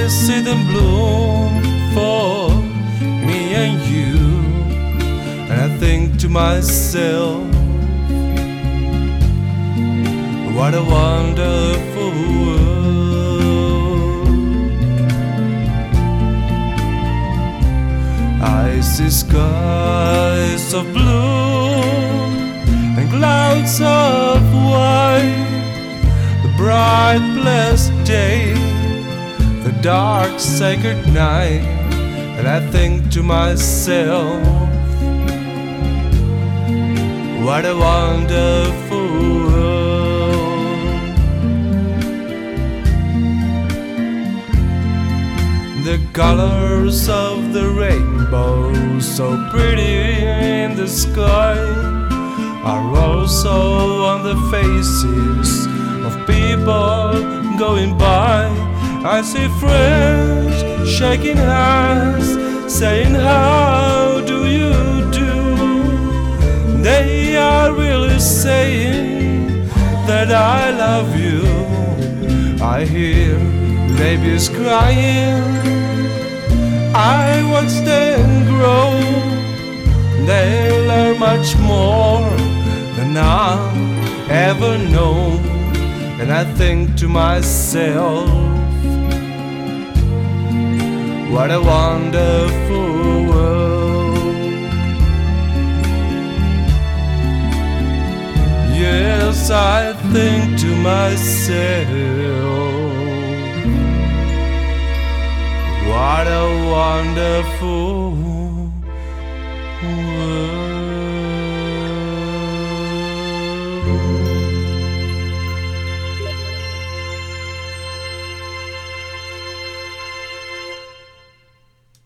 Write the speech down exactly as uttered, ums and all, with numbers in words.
I see them bloom for me and you, and I think to myself, what a wonderful world. I see skies of blue and clouds of white, the bright blessed day, the dark sacred night, and I think to myself, what a wonderful world. The colors of the rainbow, so pretty in the sky, are also on the faces of people going by. I see friends shaking hands, saying how do you do. They are really saying that I love you. I hear babies crying, I watch them grow. They learn much more than I've ever known, and I think to myself, what a wonderful world. Yes, I think to myself, what a wonderful world.